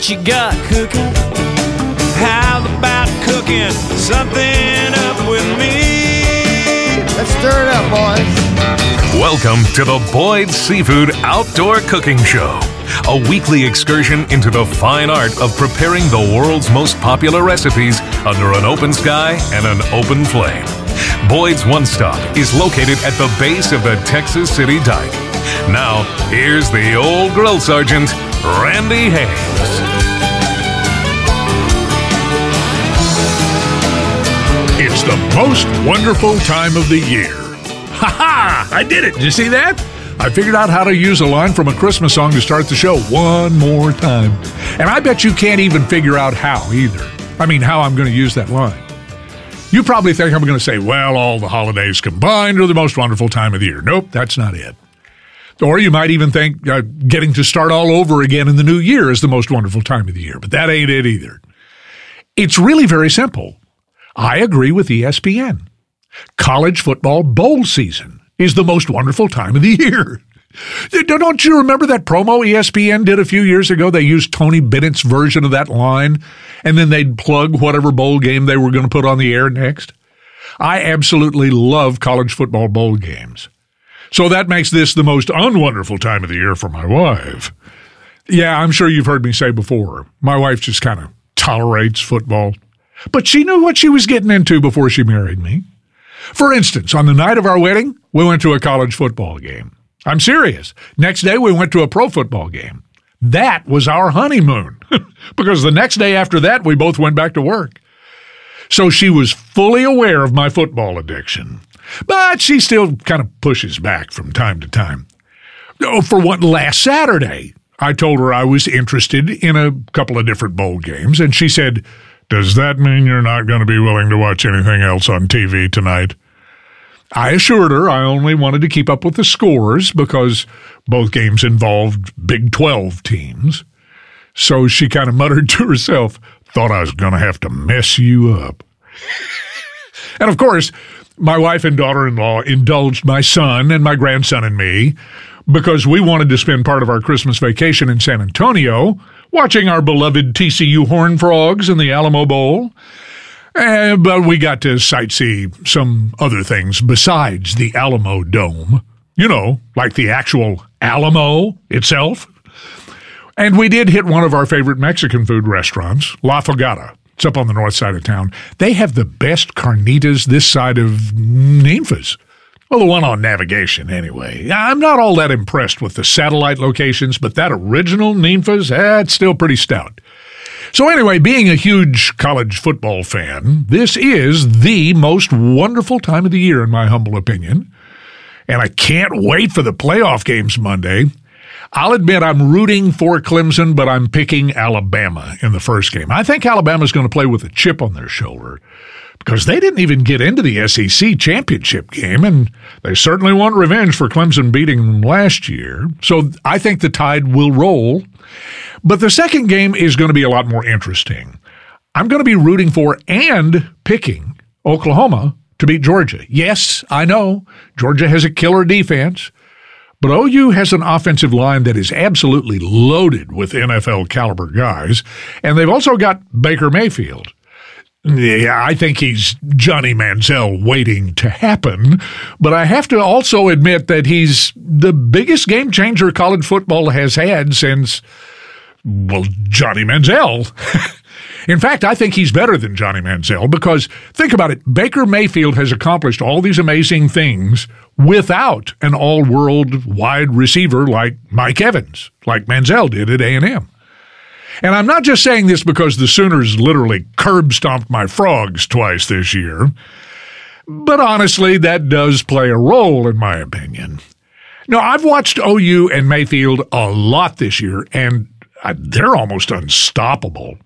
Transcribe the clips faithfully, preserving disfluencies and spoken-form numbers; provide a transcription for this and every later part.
what you got cooking? How about cooking something up with me? Let's stir it up, boys. Welcome to the Boyd's Seafood Outdoor Cooking Show, a weekly excursion into the fine art of preparing the world's most popular recipes under an open sky and an open flame. Boyd's One Stop is located at the base of the Texas City Dike. Now, here's the old grill sergeant, Randy Hayes. It's the most wonderful time of the year. Ha ha! I did it! Did you see that? I figured out how to use a line from a Christmas song to start the show one more time. And I bet you can't even figure out how either. I mean, how I'm going to use that line. You probably think I'm going to say, well, all the holidays combined are the most wonderful time of the year. Nope, that's not it. Or you might even think uh, getting to start all over again in the new year is the most wonderful time of the year. But that ain't it either. It's really very simple. I agree with E S P N. College football bowl season is the most wonderful time of the year. Don't you remember that promo E S P N did a few years ago? They used Tony Bennett's version of that line, and then they'd plug whatever bowl game they were going to put on the air next. I absolutely love college football bowl games. So that makes this the most unwonderful time of the year for my wife. Yeah, I'm sure you've heard me say before, my wife just kind of tolerates football. But she knew what she was getting into before she married me. For instance, on the night of our wedding, we went to a college football game. I'm serious. Next day, we went to a pro football game. That was our honeymoon, because the next day after that, we both went back to work. So she was fully aware of my football addiction, but she still kind of pushes back from time to time. Oh, for one, last Saturday, I told her I was interested in a couple of different bowl games, and she said, "Does that mean you're not going to be willing to watch anything else on T V tonight?" I assured her I only wanted to keep up with the scores because both games involved Big twelve teams. So she kind of muttered to herself, "Thought I was going to have to mess you up." And of course, my wife and daughter-in-law indulged my son and my grandson and me because we wanted to spend part of our Christmas vacation in San Antonio watching our beloved T C U Horned Frogs in the Alamo Bowl. Uh, but we got to sightsee some other things besides the Alamo Dome. You know, like the actual Alamo itself. And we did hit one of our favorite Mexican food restaurants, La Fogata. It's up on the north side of town. They have the best carnitas this side of Ninfas. Well, the one on Navigation, anyway. I'm not all that impressed with the satellite locations, but that original Ninfas, that's still pretty stout. So anyway, being a huge college football fan, this is the most wonderful time of the year, in my humble opinion. And I can't wait for the playoff games Monday. I'll admit I'm rooting for Clemson, but I'm picking Alabama in the first game. I think Alabama's going to play with a chip on their shoulder because they didn't even get into the S E C championship game, and they certainly want revenge for Clemson beating them last year. So I think the Tide will roll. But the second game is going to be a lot more interesting. I'm going to be rooting for and picking Oklahoma to beat Georgia. Yes, I know, Georgia has a killer defense, but O U has an offensive line that is absolutely loaded with N F L caliber guys, and they've also got Baker Mayfield. Yeah, I think he's Johnny Manziel waiting to happen, but I have to also admit that he's the biggest game changer college football has had since, well, Johnny Manziel. In fact, I think he's better than Johnny Manziel because, think about it, Baker Mayfield has accomplished all these amazing things without an all-world wide receiver like Mike Evans, like Manziel did at A and M. And I'm not just saying this because the Sooners literally curb-stomped my Frogs twice this year, but honestly, that does play a role in my opinion. Now, I've watched O U and Mayfield a lot this year, and they're almost unstoppable.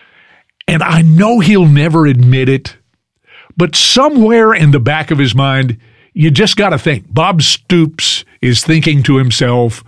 And I know he'll never admit it, but somewhere in the back of his mind, you just got to think, Bob Stoops is thinking to himself,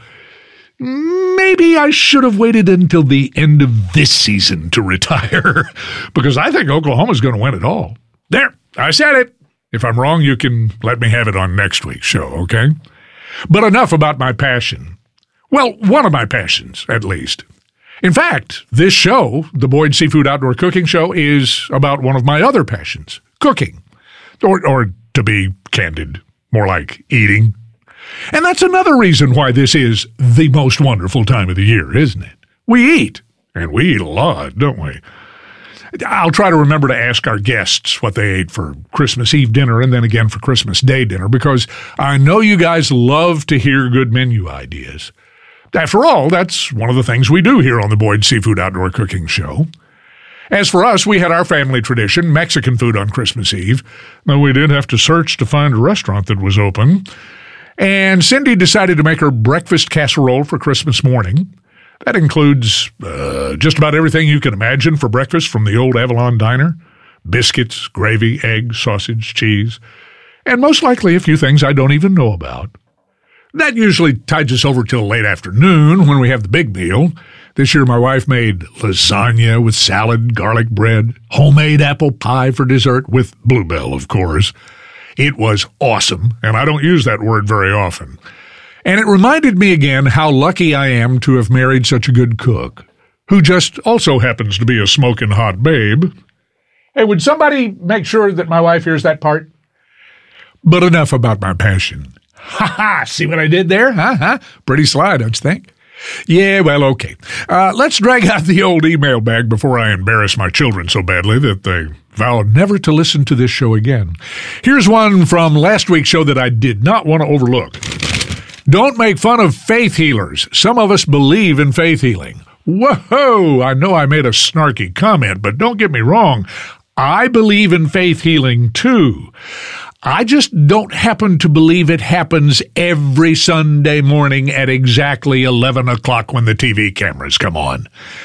maybe I should have waited until the end of this season to retire, because I think Oklahoma's going to win it all. There, I said it. If I'm wrong, you can let me have it on next week's show, okay? But enough about my passion. Well, one of my passions, at least. In fact, this show, the Boyd Seafood Outdoor Cooking Show, is about one of my other passions, cooking. Or, or to be candid, more like eating. And that's another reason why this is the most wonderful time of the year, isn't it? We eat, and we eat a lot, don't we? I'll try to remember to ask our guests what they ate for Christmas Eve dinner and then again for Christmas Day dinner, because I know you guys love to hear good menu ideas. After all, that's one of the things we do here on the Boyd Seafood Outdoor Cooking Show. As for us, we had our family tradition, Mexican food on Christmas Eve, though we did have to search to find a restaurant that was open. And Cindy decided to make her breakfast casserole for Christmas morning. That includes uh, just about everything you can imagine for breakfast from the old Avalon Diner. Biscuits, gravy, eggs, sausage, cheese, and most likely a few things I don't even know about. That usually tides us over till late afternoon when we have the big meal. This year my wife made lasagna with salad, garlic bread, homemade apple pie for dessert with Bluebell, of course. It was awesome, and I don't use that word very often. And it reminded me again how lucky I am to have married such a good cook, who just also happens to be a smoking hot babe. Hey, would somebody make sure that my wife hears that part? But enough about my passion. Ha ha! See what I did there? Huh? Huh? Pretty sly, don't you think? Yeah, well, okay. Uh, let's drag out the old email bag before I embarrass my children so badly that they vow never to listen to this show again. Here's one from last week's show that I did not want to overlook. Don't make fun of faith healers. Some of us believe in faith healing. Whoa! I know I made a snarky comment, but don't get me wrong. I believe in faith healing, too. I just don't happen to believe it happens every Sunday morning at exactly eleven o'clock when the T V cameras come on.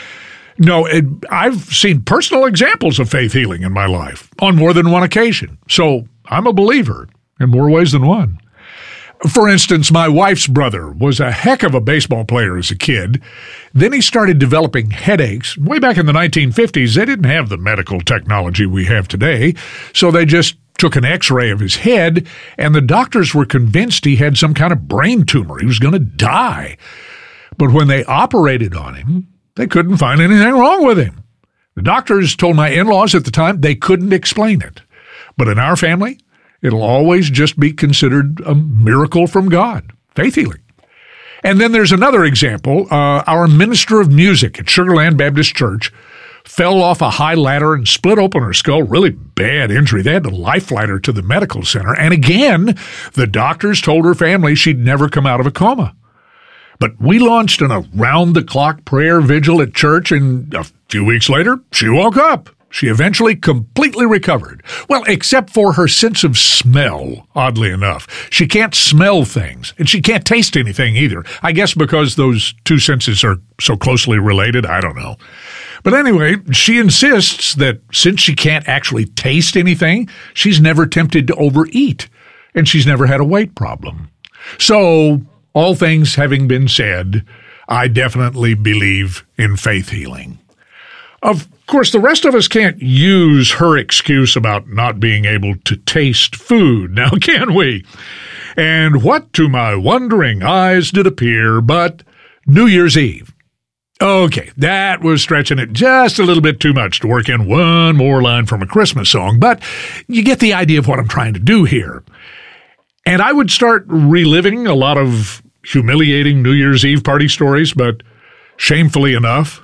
No, it, I've seen personal examples of faith healing in my life on more than one occasion. So I'm a believer in more ways than one. For instance, my wife's brother was a heck of a baseball player as a kid. Then he started developing headaches. Way back in the nineteen fifties, they didn't have the medical technology we have today, so they just took an x-ray of his head, and the doctors were convinced he had some kind of brain tumor. He was going to die. But when they operated on him, they couldn't find anything wrong with him. The doctors told my in-laws at the time they couldn't explain it. But in our family, it'll always just be considered a miracle from God, faith healing. And then there's another example. Uh, our minister of music at Sugar Land Baptist Church fell off a high ladder and split open her skull. Really bad injury. They had to life flight her to the medical center. And again, the doctors told her family she'd never come out of a coma. But we launched an around-the-clock prayer vigil at church, and a few weeks later, she woke up. She eventually completely recovered. Well, except for her sense of smell, oddly enough. She can't smell things, and she can't taste anything either. I guess because those two senses are so closely related, I don't know. But anyway, she insists that since she can't actually taste anything, she's never tempted to overeat, and she's never had a weight problem. So, all things having been said, I definitely believe in faith healing. Of course, the rest of us can't use her excuse about not being able to taste food, now can we? And what to my wondering eyes did appear but New Year's Eve. Okay, that was stretching it just a little bit too much to work in one more line from a Christmas song, but you get the idea of what I'm trying to do here. And I would start reliving a lot of humiliating New Year's Eve party stories, but shamefully enough,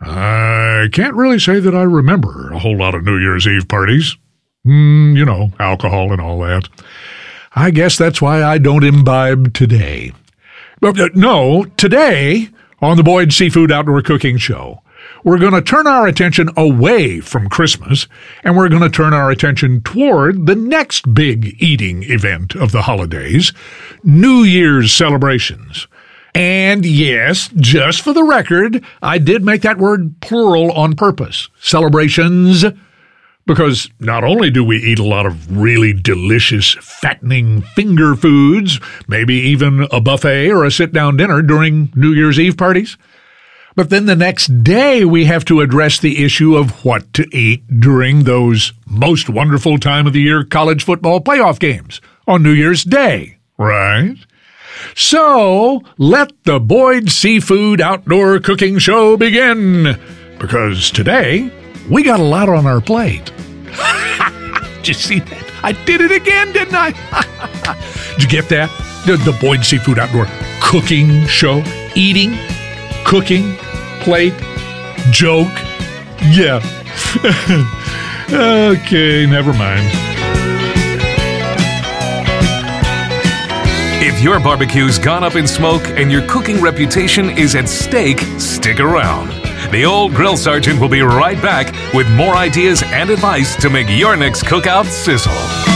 I can't really say that I remember a whole lot of New Year's Eve parties. Mm, you know, alcohol and all that. I guess that's why I don't imbibe today. But uh, no, today, on the Boyd Seafood Outdoor Cooking Show, we're going to turn our attention away from Christmas, and we're going to turn our attention toward the next big eating event of the holidays, New Year's celebrations. And yes, just for the record, I did make that word plural on purpose, celebrations, because not only do we eat a lot of really delicious, fattening finger foods, maybe even a buffet or a sit-down dinner during New Year's Eve parties, but then the next day we have to address the issue of what to eat during those most wonderful time of the year college football playoff games on New Year's Day, right? So, let the Boyd Seafood Outdoor Cooking Show begin. Because today, we got a lot on our plate. Did you see that? I did it again, didn't I? Did you get that? The, the Boyd Seafood Outdoor Cooking Show. Eating, cooking, plate, joke. Yeah. Okay, never mind. If your barbecue's gone up in smoke and your cooking reputation is at stake, stick around. The old grill sergeant will be right back with more ideas and advice to make your next cookout sizzle.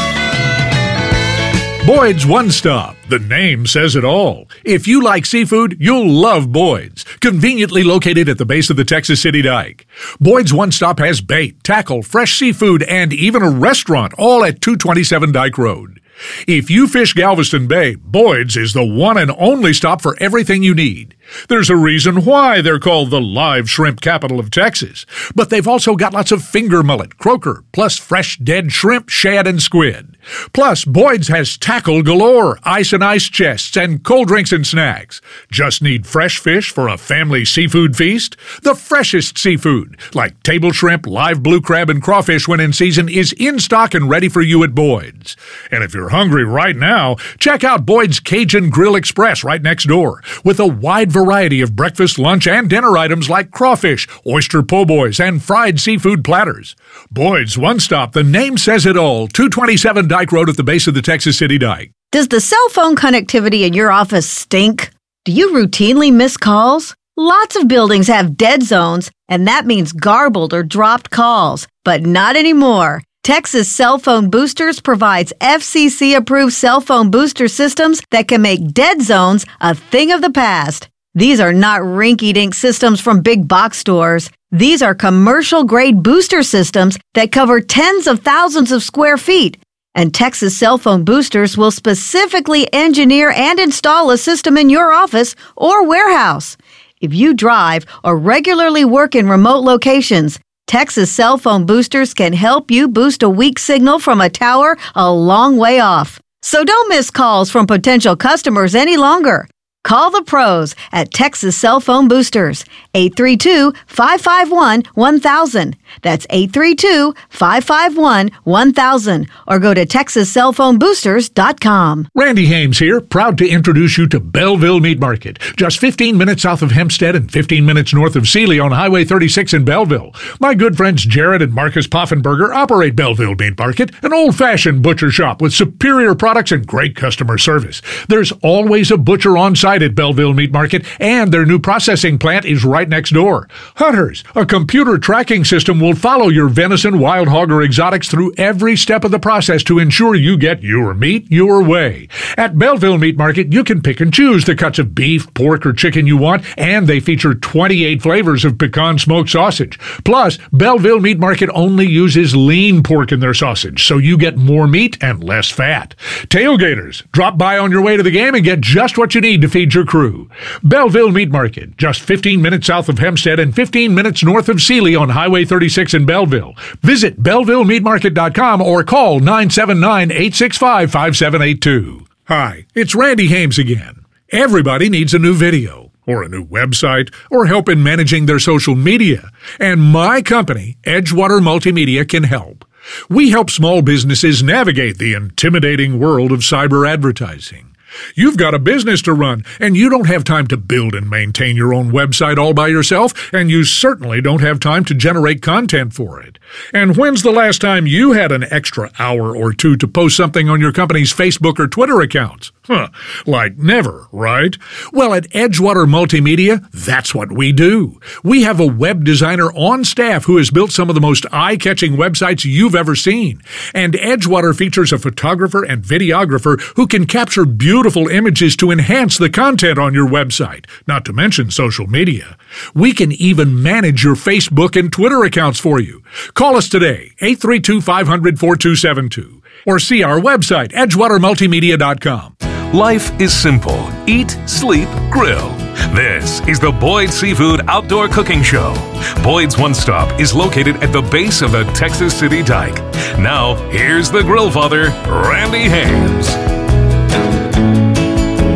Boyd's One Stop. The name says it all. If you like seafood, you'll love Boyd's. Conveniently located at the base of the Texas City Dike. Boyd's One Stop has bait, tackle, fresh seafood, and even a restaurant, all at two twenty-seven Dike Road. If you fish Galveston Bay, Boyd's is the one and only stop for everything you need. There's a reason why they're called the live shrimp capital of Texas. But they've also got lots of finger mullet, croaker, plus fresh dead shrimp, shad, and squid. Plus, Boyd's has tackle galore, ice and ice chests, and cold drinks and snacks. Just need fresh fish for a family seafood feast? The freshest seafood, like table shrimp, live blue crab, and crawfish when in season, is in stock and ready for you at Boyd's. And if you're hungry right now, check out Boyd's Cajun Grill Express right next door, with a wide variety of breakfast, lunch, and dinner items like crawfish, oyster po' boys, and fried seafood platters. Boyd's One Stop, the name says it all, two twenty-seven Dike Road at the base of the Texas City Dike. Does the cell phone connectivity in your office stink? Do you routinely miss calls? Lots of buildings have dead zones, and that means garbled or dropped calls, but not anymore. Texas Cell Phone Boosters provides F C C-approved cell phone booster systems that can make dead zones a thing of the past. These are not rinky-dink systems from big box stores. These are commercial-grade booster systems that cover tens of thousands of square feet. And Texas Cell Phone Boosters will specifically engineer and install a system in your office or warehouse. If you drive or regularly work in remote locations, Texas Cell Phone Boosters can help you boost a weak signal from a tower a long way off. So don't miss calls from potential customers any longer. Call the pros at Texas Cell Phone Boosters, eight three two, five five one, one thousand. That's eight three two, five five one, one thousand. Or go to texas cell phone boosters dot com. Randy Hames here, proud to introduce you to Belleville Meat Market. Just fifteen minutes south of Hempstead and fifteen minutes north of Sealy on Highway thirty-six in Belleville. My good friends Jared and Marcus Poffenberger operate Belleville Meat Market, an old-fashioned butcher shop with superior products and great customer service. There's always a butcher on site at Belleville Meat Market, and their new processing plant is right next door. Hunters, a computer tracking system will follow your venison, wild hog, or exotics through every step of the process to ensure you get your meat your way. At Belleville Meat Market, you can pick and choose the cuts of beef, pork, or chicken you want, and they feature twenty-eight flavors of pecan smoked sausage. Plus, Belleville Meat Market only uses lean pork in their sausage, so you get more meat and less fat. Tailgaters, drop by on your way to the game and get just what you need to feed your crew. Belleville Meat Market, just fifteen minutes south of Hempstead and fifteen minutes north of Sealy on Highway thirty-six in Belleville. Visit belleville meat market dot com or call nine seven nine, eight six five, five seven eight two. Hi, it's Randy Hames again. Everybody needs a new video, or a new website, or help in managing their social media. And my company, Edgewater Multimedia, can help. We help small businesses navigate the intimidating world of cyber advertising. You've got a business to run, and you don't have time to build and maintain your own website all by yourself, and you certainly don't have time to generate content for it. And when's the last time you had an extra hour or two to post something on your company's Facebook or Twitter accounts? Huh, like never, right? Well, at Edgewater Multimedia, that's what we do. We have a web designer on staff who has built some of the most eye-catching websites you've ever seen. And Edgewater features a photographer and videographer who can capture beautiful images to enhance the content on your website, not to mention social media. We can even manage your Facebook and Twitter accounts for you. Call us today, eight three two, five hundred, four two seven two, or see our website, edgewater multimedia dot com. Life is simple. Eat, sleep, grill. This is the Boyd Seafood Outdoor Cooking Show. Boyd's One Stop is located at the base of the Texas City Dike. Now, here's the grill father, Randy Hames. Where's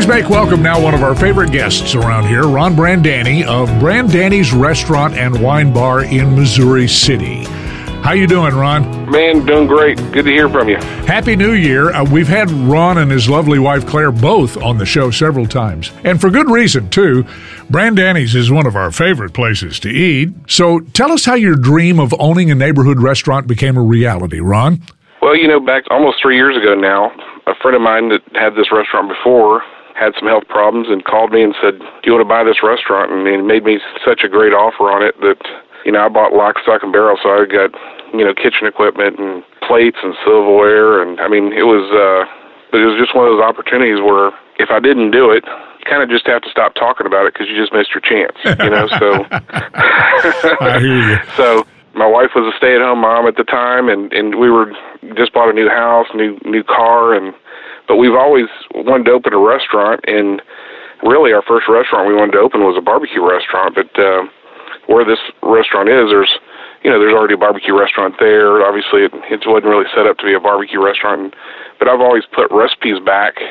make welcome now one of our favorite guests around here, Ron Brandani of Brandani's Restaurant and Wine Bar in Missouri City. How you doing, Ron? Man, doing great. Good to hear from you. Happy New Year. Uh, we've had Ron and his lovely wife, Claire, both on the show several times. And for good reason, too. Brandani's is one of our favorite places to eat. So tell us how your dream of owning a neighborhood restaurant became a reality, Ron. Well, you know, back almost three years ago now, a friend of mine that had this restaurant before had some health problems and called me and said, do you want to buy this restaurant? And he made me such a great offer on it that, you know, I bought lock, stock, and barrel, so I got, you know, kitchen equipment and plates and silverware. And, I mean, it was, uh, but it was just one of those opportunities where if I didn't do it, you kind of just have to stop talking about it because you just missed your chance, you know, so. I hear you. So my wife was a stay-at-home mom at the time, and, and we were just bought a new house, new new car, and but we've always wanted to open a restaurant, and really our first restaurant we wanted to open was a barbecue restaurant, but uh, where this restaurant is, there's, you know, there's already a barbecue restaurant there. Obviously, it, it wasn't really set up to be a barbecue restaurant, but I've always put recipes back,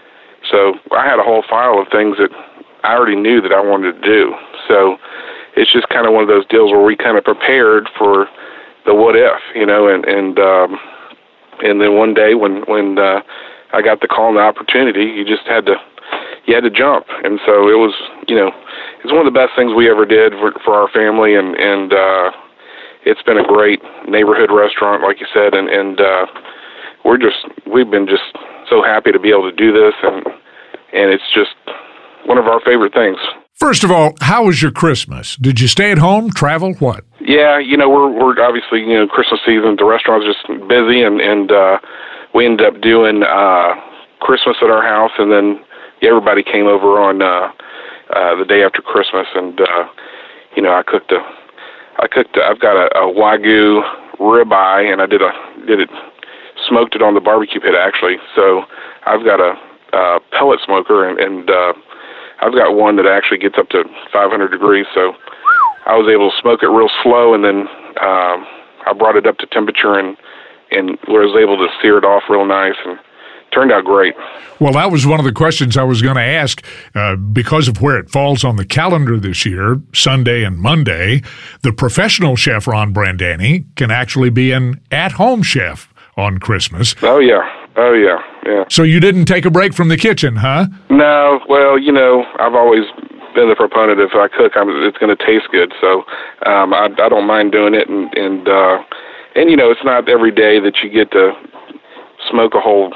so I had a whole file of things that I already knew that I wanted to do, so it's just kind of one of those deals where we kind of prepared for the what if, you know, and, and, um, and then one day when, when, uh, I got the call and the opportunity, you just had to, you had to jump. And so it was, you know, it's one of the best things we ever did for, for our family. And, and, uh, it's been a great neighborhood restaurant, like you said. And, and, uh, we're just, we've been just so happy to be able to do this. And, and it's just one of our favorite things. First of all, how was your Christmas? Did you stay at home, travel, what? Yeah, you know, we're we're obviously, you know, Christmas season, the restaurant's just busy, and, and uh, we ended up doing uh, Christmas at our house, and then everybody came over on uh, uh, the day after Christmas, and, uh, you know, I cooked a, I cooked, a, I've got a, a Wagyu ribeye, and I did a, did it, smoked it on the barbecue pit, actually, so I've got a, a pellet smoker, and, and uh, I've got one that actually gets up to five hundred degrees, so I was able to smoke it real slow, and then um, I brought it up to temperature and, and was able to sear it off real nice, and turned out great. Well, that was one of the questions I was going to ask. Uh, because of where it falls on the calendar this year, Sunday and Monday, the professional chef Ron Brandani can actually be an at-home chef on Christmas. Oh, yeah. Oh, yeah, yeah. So you didn't take a break from the kitchen, huh? No, well, you know, I've always been the proponent if I cook, I'm, it's going to taste good. So um, I, I don't mind doing it, and and uh, and you know, it's not every day that you get to smoke a whole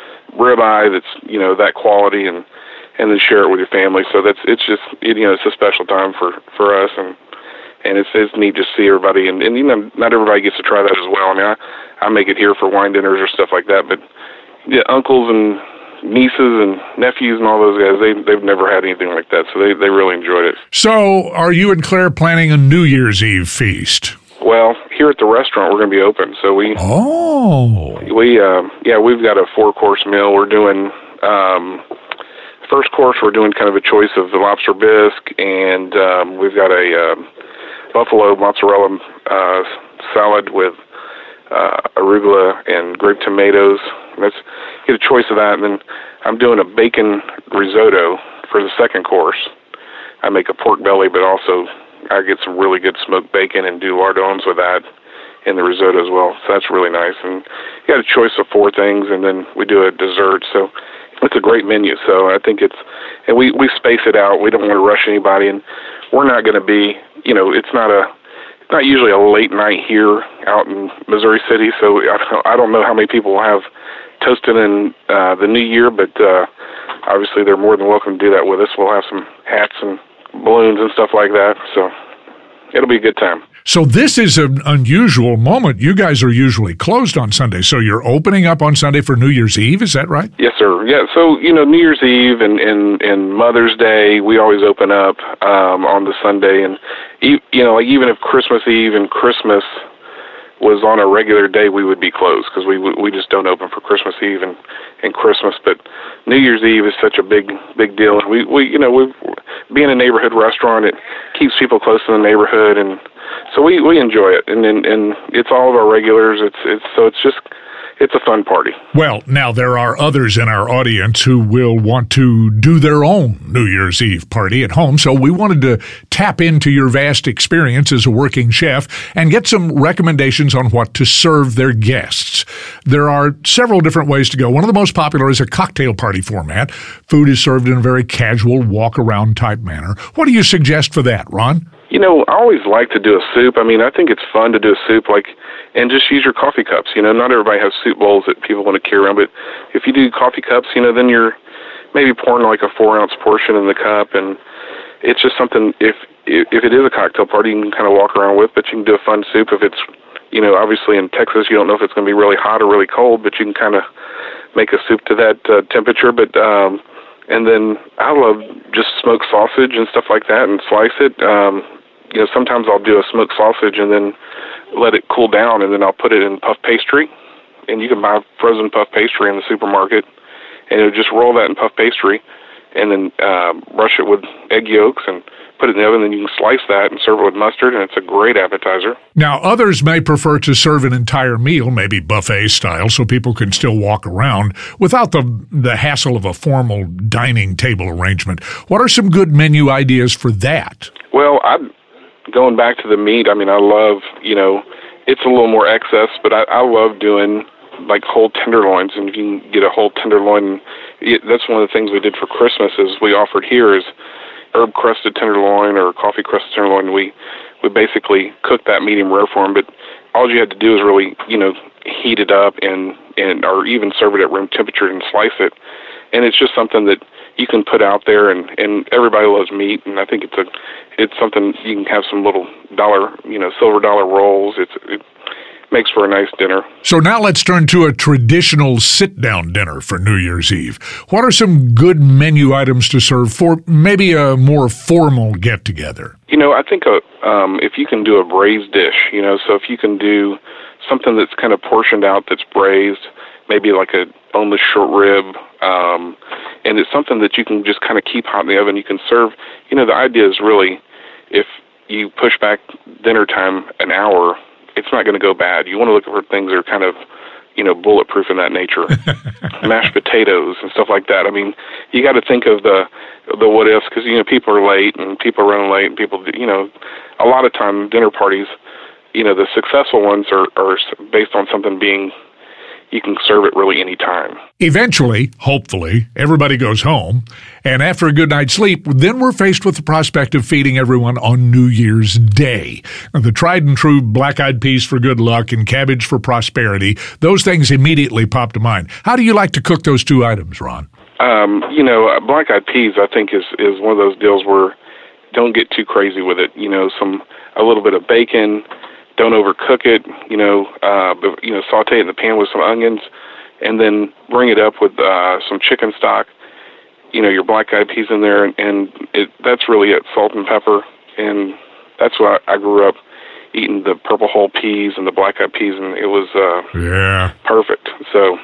ribeye that's, you know, that quality, and and then share it with your family. So that's it's just it, you know, it's a special time for, for us, and and it's it's neat to see everybody, and, and you know, not everybody gets to try that as well. I mean, I, I make it here for wine dinners or stuff like that, but yeah, uncles and nieces and nephews and all those guys, they, they've never had anything like that, so they, they really enjoyed it. So are you and Claire planning a New Year's Eve feast? Well, here at the restaurant, we're going to be open, so we... Oh. We, uh, yeah, we've got a four-course meal. We're doing... Um, first course, we're doing kind of a choice of the lobster bisque, and um, we've got a uh, buffalo mozzarella uh, salad with uh, arugula and grape tomatoes. Let's get a choice of that, and then I'm doing a bacon risotto for the second course. I make a pork belly, but also I get some really good smoked bacon and do lardons with that in the risotto as well. So that's really nice. And you got a choice of four things, and then we do a dessert. So it's a great menu. So I think it's, and we, we space it out. We don't want to rush anybody, and we're not going to be, you know, it's not a, it's not usually a late night here out in Missouri City. So I don't know how many people will have toasting in uh, the new year, but uh, obviously they're more than welcome to do that with us. We'll have some hats and balloons and stuff like that, so it'll be a good time. So this is an unusual moment. You guys are usually closed on Sunday, so you're opening up on Sunday for New Year's Eve, is that right? Yes, sir. Yeah, so, you know, New Year's Eve and, and, and Mother's Day, we always open up um, on the Sunday, and, you know, like even if Christmas Eve and Christmas was on a regular day, we would be closed because we we just don't open for Christmas Eve and, and Christmas. But New Year's Eve is such a big big deal, and we, we you know we being a neighborhood restaurant, it keeps people close to the neighborhood, and so we, we enjoy it. And, and and it's all of our regulars. It's it's so it's just it's a fun party. Well, now there are others in our audience who will want to do their own New Year's Eve party at home, so we wanted to tap into your vast experience as a working chef and get some recommendations on what to serve their guests. There are several different ways to go. One of the most popular is a cocktail party format. Food is served in a very casual, walk-around type manner. What do you suggest for that, Ron? You know, I always like to do a soup. I mean, I think it's fun to do a soup, like, and just use your coffee cups. You know, not everybody has soup bowls that people want to carry around, but if you do coffee cups, you know, then you're maybe pouring like a four-ounce portion in the cup, and it's just something, if if it is a cocktail party, you can kind of walk around with, but you can do a fun soup. If it's, you know, obviously in Texas, you don't know if it's going to be really hot or really cold, but you can kind of make a soup to that uh, temperature, but... um And then I love just smoked sausage and stuff like that and slice it. Um, you know, sometimes I'll do a smoked sausage and then let it cool down, and then I'll put it in puff pastry. And you can buy frozen puff pastry in the supermarket, and it'll just roll that in puff pastry and then uh, brush it with egg yolks and put it in the oven, and then you can slice that and serve it with mustard, and it's a great appetizer. Now, others may prefer to serve an entire meal, maybe buffet style, so people can still walk around without the the hassle of a formal dining table arrangement. What are some good menu ideas for that? Well, I'm going back to the meat. I mean, I love, you know, it's a little more excess, but I, I love doing like whole tenderloins, and you can get a whole tenderloin. It, that's one of the things we did for Christmas is we offered here is herb crusted tenderloin or coffee crusted tenderloin. We we basically cooked that medium rare for them, but all you had to do is really, you know, heat it up and and or even serve it at room temperature and slice it. And it's just something that you can put out there, and, and everybody loves meat, and I think it's a it's something you can have some little dollar, you know, silver dollar rolls. It's it makes for a nice dinner. So now let's turn to a traditional sit-down dinner for New Year's Eve. What are some good menu items to serve for maybe a more formal get-together? You know, I think a, um, if you can do a braised dish, you know, so if you can do something that's kind of portioned out that's braised, maybe like a boneless short rib, um, and it's something that you can just kind of keep hot in the oven. You can serve, you know, the idea is really if you push back dinner time an hour, it's not going to go bad. You want to look for things that are kind of, you know, bulletproof in that nature. Mashed potatoes and stuff like that. I mean, you got to think of the the what ifs, because, you know, people are late and people are running late and people, you know, a lot of time dinner parties, you know, the successful ones are, are based on something being, you can serve it really any time. Eventually, hopefully, everybody goes home, and after a good night's sleep, then we're faced with the prospect of feeding everyone on New Year's Day. Now, the tried and true black-eyed peas for good luck and cabbage for prosperity, those things immediately pop to mind. How do you like to cook those two items, Ron? Um, you know, uh, black-eyed peas, I think, is, is one of those deals where don't get too crazy with it. You know, some a little bit of bacon. Don't overcook it, you know, uh, but, you know, saute it in the pan with some onions, and then bring it up with uh, some chicken stock, you know, your black-eyed peas in there, and, and it, that's really it, salt and pepper, and that's why I grew up eating the purple whole peas and the black-eyed peas, and it was uh, yeah perfect. So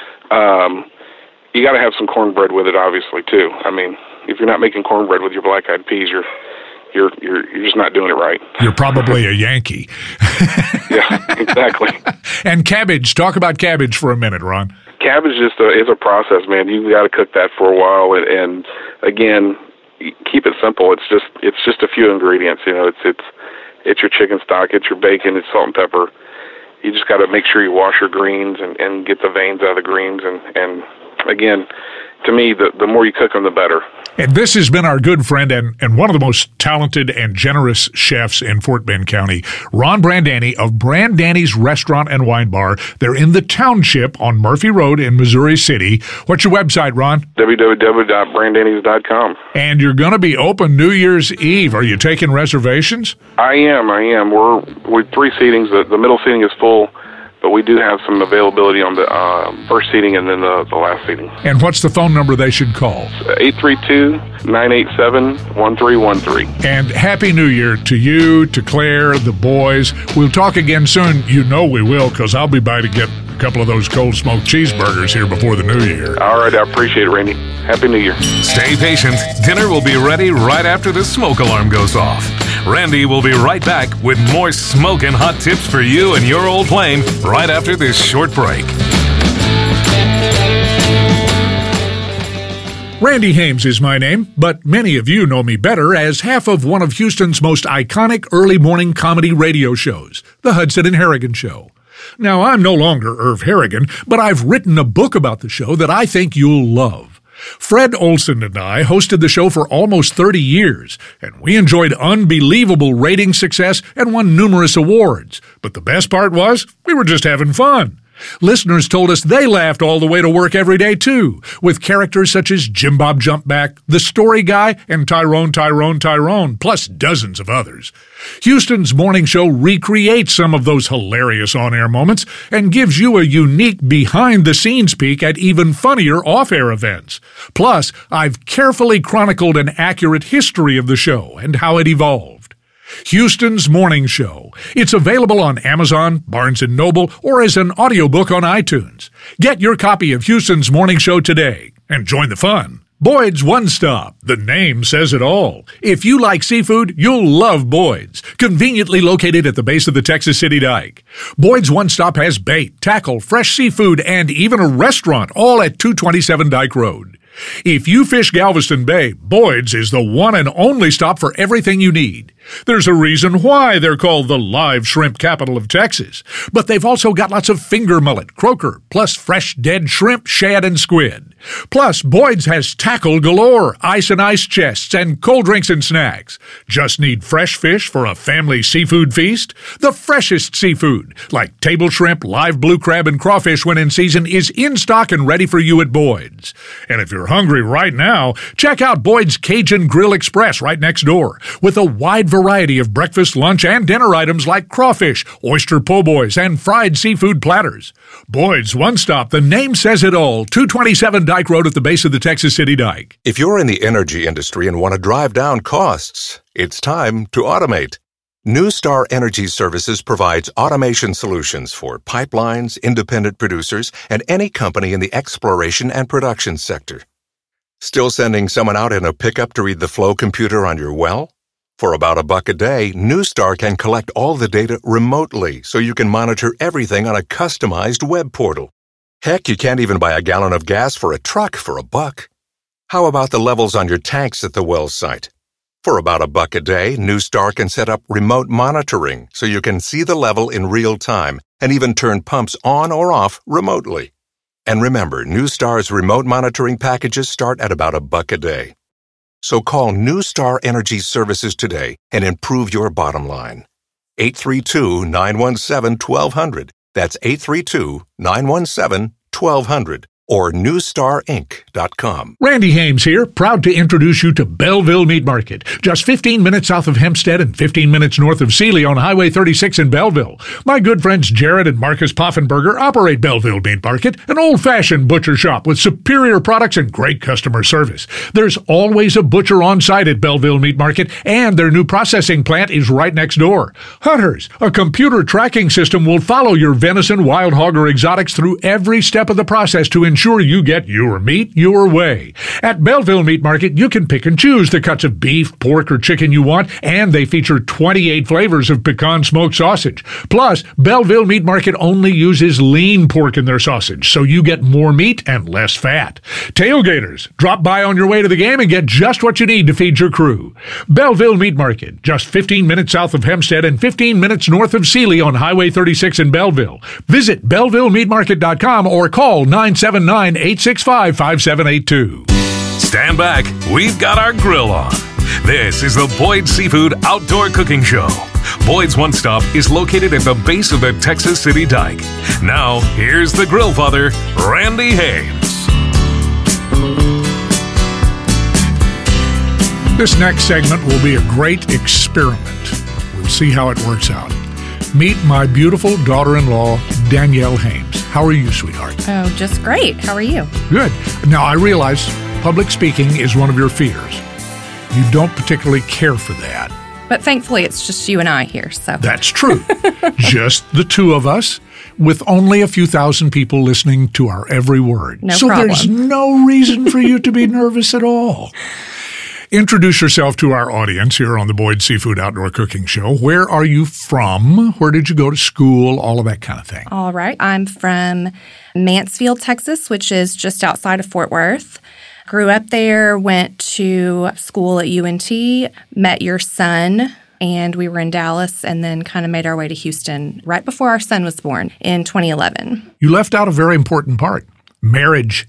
um, you got to have some cornbread with it, obviously, too. I mean, if you're not making cornbread with your black-eyed peas, you're You're you're you're just not doing it right. You're probably a Yankee. Yeah, exactly. And cabbage. Talk about cabbage for a minute, Ron. Cabbage is a, is a process, man. You've got to cook that for a while, and, and again, keep it simple. It's just it's just a few ingredients. You know, it's it's it's your chicken stock, it's your bacon, it's salt and pepper. You just got to make sure you wash your greens and, and get the veins out of the greens, and and again, to me, the the more you cook them, the better. And this has been our good friend and, and one of the most talented and generous chefs in Fort Bend County, Ron Brandani of Brandani's Restaurant and Wine Bar. They're in the township on Murphy Road in Missouri City. What's your website, Ron? w w w dot brandanis dot com. And you're going to be open New Year's Eve. Are you taking reservations? I am, I am. We're with three seatings. The, the middle seating is full, but we do have some availability on the uh, first seating and then the, the last seating. And what's the phone number they should call? eight three two, nine eight seven, one three one three. And Happy New Year to you, to Claire, the boys. We'll talk again soon. You know we will, because I'll be by to get a couple of those cold smoked cheeseburgers here before the new year. All right, I appreciate it, Randy. Happy New Year. Stay patient. Dinner will be ready right after the smoke alarm goes off. Randy will be right back with more smoking hot tips for you and your old flame right after this short break. Randy Hames is my name, but many of you know me better as half of one of Houston's most iconic early morning comedy radio shows, The Hudson and Harrigan Show. Now, I'm no longer Irv Harrigan, but I've written a book about the show that I think you'll love. Fred Olson and I hosted the show for almost thirty years, and we enjoyed unbelievable rating success and won numerous awards. But the best part was, we were just having fun. Listeners told us they laughed all the way to work every day, too, with characters such as Jim Bob Jumpback, the Story Guy, and Tyrone, Tyrone, Tyrone, plus dozens of others. Houston's morning show recreates some of those hilarious on-air moments and gives you a unique behind-the-scenes peek at even funnier off-air events. Plus, I've carefully chronicled an accurate history of the show and how it evolved. Houston's Morning Show. It's available on Amazon, Barnes and Noble, or as an audiobook on iTunes. Get your copy of Houston's Morning Show today and join the fun. Boyd's One Stop. The name says it all. If you like seafood, you'll love Boyd's, conveniently located at the base of the Texas City Dike. Boyd's One Stop has bait, tackle, fresh seafood, and even a restaurant, all at two twenty-seven Dike Road. If you fish Galveston Bay, Boyd's is the one and only stop for everything you need. There's a reason why they're called the live shrimp capital of Texas. But they've also got lots of finger mullet, croaker, plus fresh dead shrimp, shad, and squid. Plus, Boyd's has tackle galore, ice and ice chests, and cold drinks and snacks. Just need fresh fish for a family seafood feast? The freshest seafood, like table shrimp, live blue crab, and crawfish when in season, is in stock and ready for you at Boyd's. And if you're hungry right now, check out Boyd's Cajun Grill Express right next door, with a wide variety of breakfast, lunch, and dinner items like crawfish, oyster po' boys, and fried seafood platters. Boyd's One Stop, the name says it all, two twenty-seven Dike Road at the base of the Texas City Dike. If you're in the energy industry and want to drive down costs, it's time to automate. NewStar Energy Services provides automation solutions for pipelines, independent producers, and any company in the exploration and production sector. Still sending someone out in a pickup to read the flow computer on your well? For about a buck a day, NewStar can collect all the data remotely so you can monitor everything on a customized web portal. Heck, you can't even buy a gallon of gas for a truck for a buck. How about the levels on your tanks at the well site? For about a buck a day, NewStar can set up remote monitoring so you can see the level in real time and even turn pumps on or off remotely. And remember, NewStar's remote monitoring packages start at about a buck a day. So call NewStar Energy Services today and improve your bottom line. eight three two, nine one seven, one two zero zero. That's eight three two, nine one seven, one two zero zero. Or new star inc dot com. Randy Hames here, proud to introduce you to Belleville Meat Market, just fifteen minutes south of Hempstead and fifteen minutes north of Sealy on Highway thirty-six in Belleville. My good friends Jared and Marcus Poffenberger operate Belleville Meat Market, an old-fashioned butcher shop with superior products and great customer service. There's always a butcher on site at Belleville Meat Market, and their new processing plant is right next door. Hunters, a computer tracking system will follow your venison, wild hog, or exotics through every step of the process to ensure Ensure you get your meat your way. At Belleville Meat Market, you can pick and choose the cuts of beef, pork, or chicken you want, and they feature twenty-eight flavors of pecan smoked sausage. Plus, Belleville Meat Market only uses lean pork in their sausage, so you get more meat and less fat. Tailgaters, drop by on your way to the game and get just what you need to feed your crew. Belleville Meat Market, just fifteen minutes south of Hempstead and fifteen minutes north of Sealy on Highway thirty-six in Belleville. Visit belleville meat market dot com or call nine seven nine, eight six five, five seven eight two. Stand back, we've got our grill on. This is the Boyd's Seafood Outdoor Cooking Show. Boyd's One Stop is located at the base of the Texas City Dike. Now, here's the grill father, Randy Hames. This next segment will be a great experiment. We'll see how it works out. Meet my beautiful daughter-in-law, Danielle Hames. How are you, sweetheart? Oh, just great. How are you? Good. Now, I realize public speaking is one of your fears. You don't particularly care for that. But thankfully, it's just you and I here, so. That's true. Just the two of us, with only a few thousand people listening to our every word. No so problem. There's no reason for you to be nervous at all. Introduce yourself to our audience here on the Boyd Seafood Outdoor Cooking Show. Where are you from? Where did you go to school? All of that kind of thing. All right. I'm from Mansfield, Texas, which is just outside of Fort Worth. Grew up there, went to school at U N T, met your son, and we were in Dallas, and then kind of made our way to Houston right before our son was born in twenty eleven. You left out a very important part, marriage.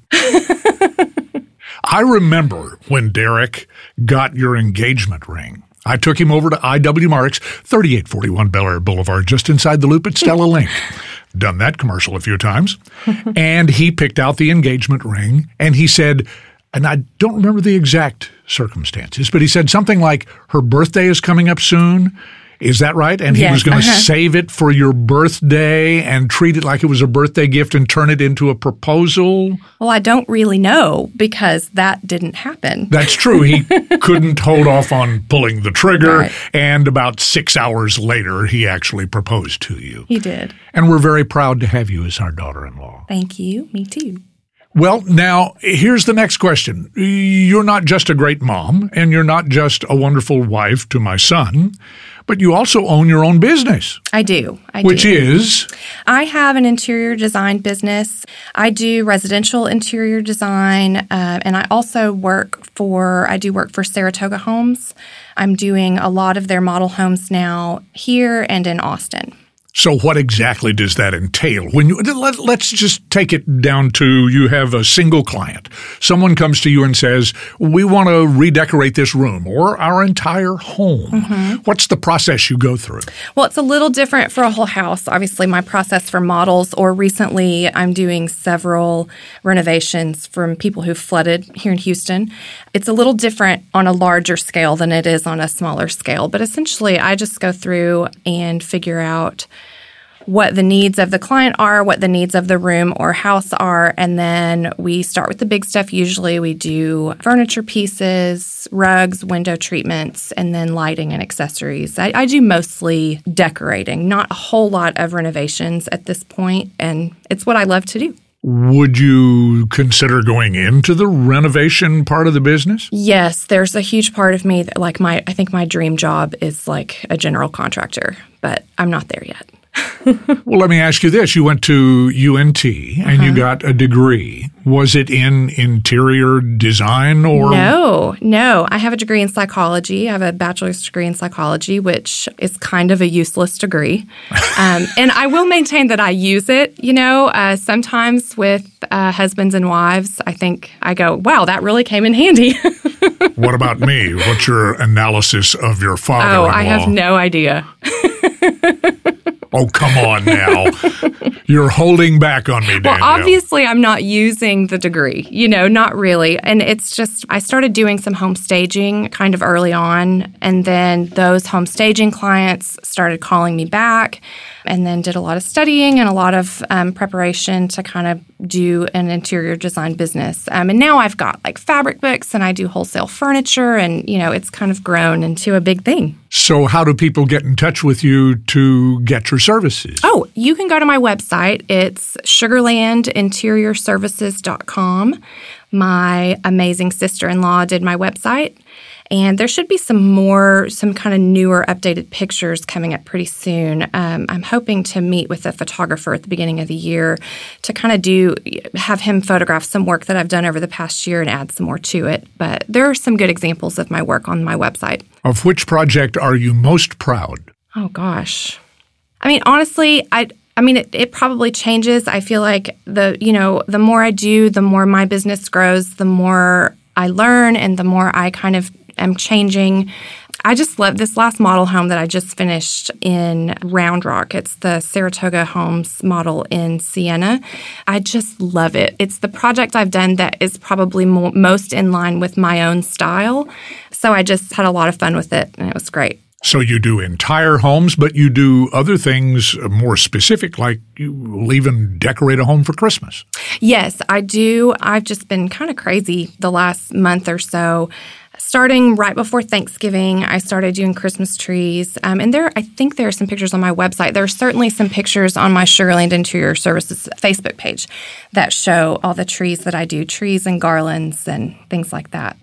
I remember when Derek got your engagement ring. I took him over to I W Marks, thirty-eight forty-one Bel Air Boulevard, just inside the loop at Stella Link. Done that commercial a few times. And he picked out the engagement ring, and he said, and I don't remember the exact circumstances, but he said something like, her birthday is coming up soon. Is that right? And he yes, was going to uh-huh. save it for your birthday and treat it like it was a birthday gift and turn it into a proposal? Well, I don't really know because that didn't happen. That's true. He couldn't hold off on pulling the trigger. Right. And about six hours later, he actually proposed to you. He did. And we're very proud to have you as our daughter-in-law. Thank you. Me too. Well, now, here's the next question. You're not just a great mom, and you're not just a wonderful wife to my son, but you also own your own business. I do. I which do. is? I have an interior design business. I do residential interior design, uh, and I also work for, I do work for Saratoga Homes. I'm doing a lot of their model homes now here and in Austin. So what exactly does that entail? When you let, let's just take it down to you have a single client. Someone comes to you and says, we want to redecorate this room or our entire home. Mm-hmm. What's the process you go through? Well, it's a little different for a whole house. Obviously, my process for models, or recently I'm doing several renovations from people who flooded here in Houston. It's a little different on a larger scale than it is on a smaller scale. But essentially, I just go through and figure out what the needs of the client are, what the needs of the room or house are, and then we start with the big stuff. Usually we do furniture pieces, rugs, window treatments, and then lighting and accessories. I, I do mostly decorating, not a whole lot of renovations at this point, and it's what I love to do. Would you consider going into the renovation part of the business? Yes, there's a huge part of me that, like, my, I think my dream job is like a general contractor, but I'm not there yet. Well, let me ask you this. You went to U N T and uh-huh. you got a degree. Was it in interior design or? No, no. I have a degree in psychology. I have a bachelor's degree in psychology, which is kind of a useless degree. um, and I will maintain that I use it. You know, uh, sometimes with uh, husbands and wives, I think I go, wow, that really came in handy. What about me? What's your analysis of your father-in-law? Oh, I have no idea. Oh, come on now. You're holding back on me, Danielle. Well, obviously, I'm not using the degree, you know, not really. And it's just, I started doing some home staging kind of early on. And then those home staging clients started calling me back, and then did a lot of studying and a lot of um, preparation to kind of do an interior design business. Um, and now I've got like fabric books and I do wholesale furniture, and, you know, it's kind of grown into a big thing. So how do people get in touch with you to get your services? Oh, you can go to my website. It's sugarland interior services dot com. My amazing sister-in-law did my website. And there should be some more, some kind of newer, updated pictures coming up pretty soon. Um, I'm hoping to meet with a photographer at the beginning of the year to kind of do, have him photograph some work that I've done over the past year and add some more to it. But there are some good examples of my work on my website. Of which project are you most proud? Oh, gosh. I mean, honestly, I... I mean, it, it probably changes. I feel like the, you know, the more I do, the more my business grows, the more I learn, and the more I kind of am changing. I just love this last model home that I just finished in Round Rock. It's the Saratoga Homes model in Sienna. I just love it. It's the project I've done that is probably mo- most in line with my own style. So I just had a lot of fun with it, and it was great. So you do entire homes, but you do other things more specific, like you will even decorate a home for Christmas. Yes, I do. I've just been kind of crazy the last month or so. Starting right before Thanksgiving, I started doing Christmas trees. Um, and there, I think there are some pictures on my website. There are certainly some pictures on my Sugarland Interior Services Facebook page that show all the trees that I do, trees and garlands and things like that.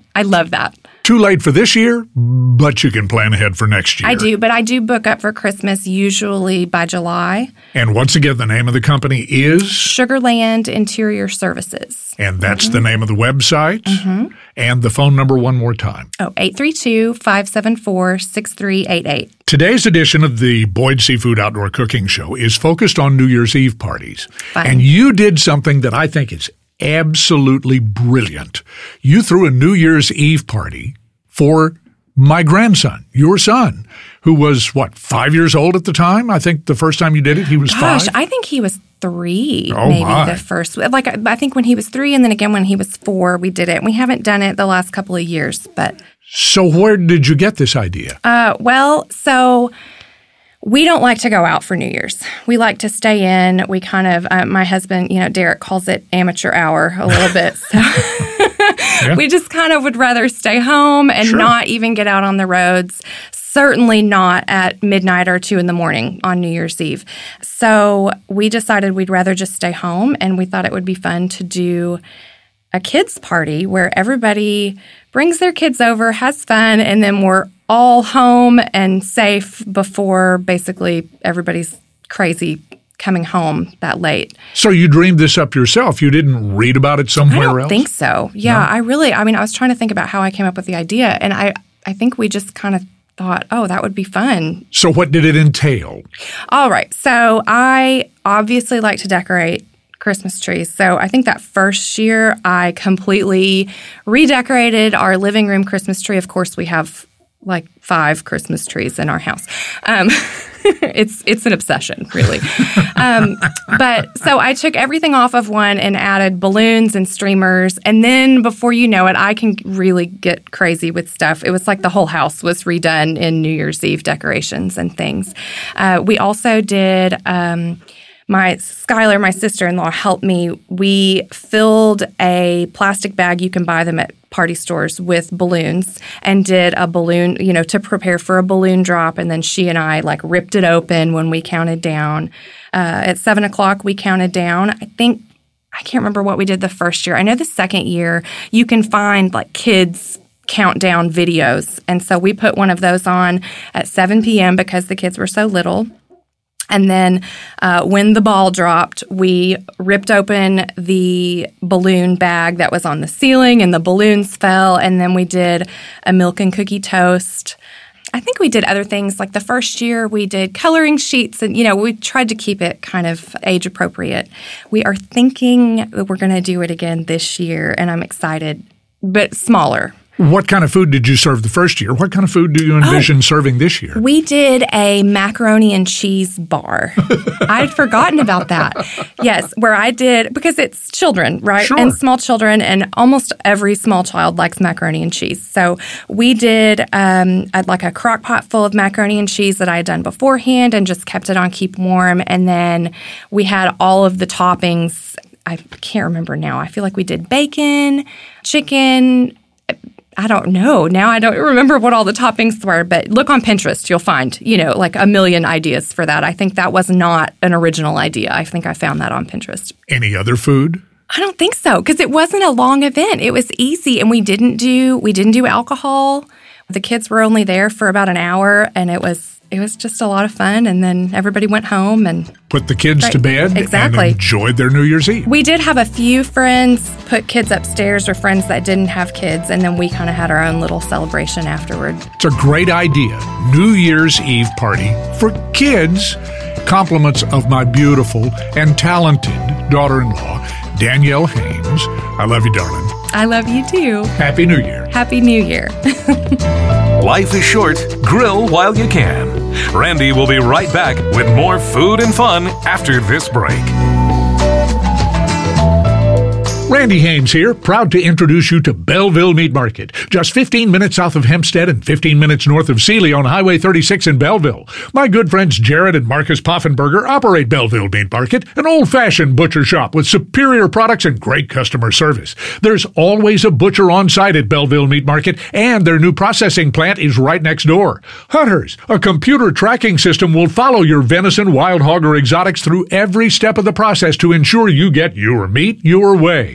I love that. Too late for this year, but you can plan ahead for next year. I do, but I do book up for Christmas usually by July. And once again, the name of the company is? Sugarland Interior Services. And that's mm-hmm. the name of the website? Mm-hmm. And the phone number one more time. Oh, eight three two, five seven four, six three eight eight. Today's edition of the Boyd Seafood Outdoor Cooking Show is focused on New Year's Eve parties. Fun. And you did something that I think is absolutely brilliant. You threw a New Year's Eve party for my grandson, your son, who was, what, five years old at the time? I think the first time you did it, he was Gosh, five? I think he was three, oh maybe my. the first. Like, I think when he was three and then again when he was four, we did it. We haven't done it the last couple of years, but... So where did you get this idea? Uh, well, so... We don't like to go out for New Year's. We like to stay in. We kind of, uh, my husband, you know, Derek calls it amateur hour a little bit. So yeah. We just kind of would rather stay home and sure. not even get out on the roads. Certainly not at midnight or two in the morning on New Year's Eve. So we decided we'd rather just stay home, and we thought it would be fun to do a kids' party where everybody brings their kids over, has fun, and then we're all home and safe before basically everybody's crazy coming home that late. So you dreamed this up yourself. You didn't read about it somewhere else? I don't think so. Yeah, no? I really, I mean, I was trying to think about how I came up with the idea, and I, I think we just kind of thought, oh, that would be fun. So what did it entail? All right. So I obviously like to decorate Christmas trees. So I think that first year I completely redecorated our living room Christmas tree. Of course, we have like five Christmas trees in our house. Um, it's it's an obsession, really. Um, but so I took everything off of one and added balloons and streamers. And then before you know it, I can really get crazy with stuff. It was like the whole house was redone in New Year's Eve decorations and things. Uh, we also did... Um, My Skylar, my sister-in-law, helped me. We filled a plastic bag, you can buy them at party stores, with balloons, and did a balloon, you know, to prepare for a balloon drop. And then she and I, like, ripped it open when we counted down. Uh, at seven o'clock, we counted down. I think, I can't remember what we did the first year. I know the second year, you can find, like, kids' countdown videos. And so we put one of those on at seven p.m. because the kids were so little. And then uh, when the ball dropped, we ripped open the balloon bag that was on the ceiling, and the balloons fell. And then we did a milk and cookie toast. I think we did other things. Like the first year, we did coloring sheets. And, you know, we tried to keep it kind of age appropriate. We are thinking that we're going to do it again this year, and I'm excited, but smaller. What kind of food did you serve the first year? What kind of food do you envision oh, serving this year? We did a macaroni and cheese bar. I'd forgotten about that. Yes, where I did, because it's children, right? Sure. And small children, and almost every small child likes macaroni and cheese. So we did um, like a crock pot full of macaroni and cheese that I had done beforehand and just kept it on keep warm. And then we had all of the toppings. I can't remember now. I feel like we did bacon, chicken, I don't know. Now I don't remember what all the toppings were, but look on Pinterest. You'll find, you know, like a million ideas for that. I think that was not an original idea. I think I found that on Pinterest. Any other food? I don't think so, because it wasn't a long event. It was easy, and we didn't do we didn't do alcohol. The kids were only there for about an hour, and it was it was just a lot of fun. And then everybody went home and put the kids right, to bed exactly. and enjoyed their New Year's Eve. We did have a few friends put kids upstairs, or friends that didn't have kids, and then we kind of had our own little celebration afterward. It's a great idea. New Year's Eve party for kids. Compliments of my beautiful and talented daughter-in-law, Danielle Hames. I love you, darling. I love you too. Happy New Year. Happy New Year. Life is short. Grill while you can. Randy will be right back with more food and fun after this break. Randy Hames here, proud to introduce you to Belleville Meat Market. Just fifteen minutes south of Hempstead and fifteen minutes north of Sealy on Highway thirty-six in Belleville. My good friends Jared and Marcus Poffenberger operate Belleville Meat Market, an old-fashioned butcher shop with superior products and great customer service. There's always a butcher on site at Belleville Meat Market, and their new processing plant is right next door. Hunters, a computer tracking system will follow your venison, wild hog, or exotics through every step of the process to ensure you get your meat your way.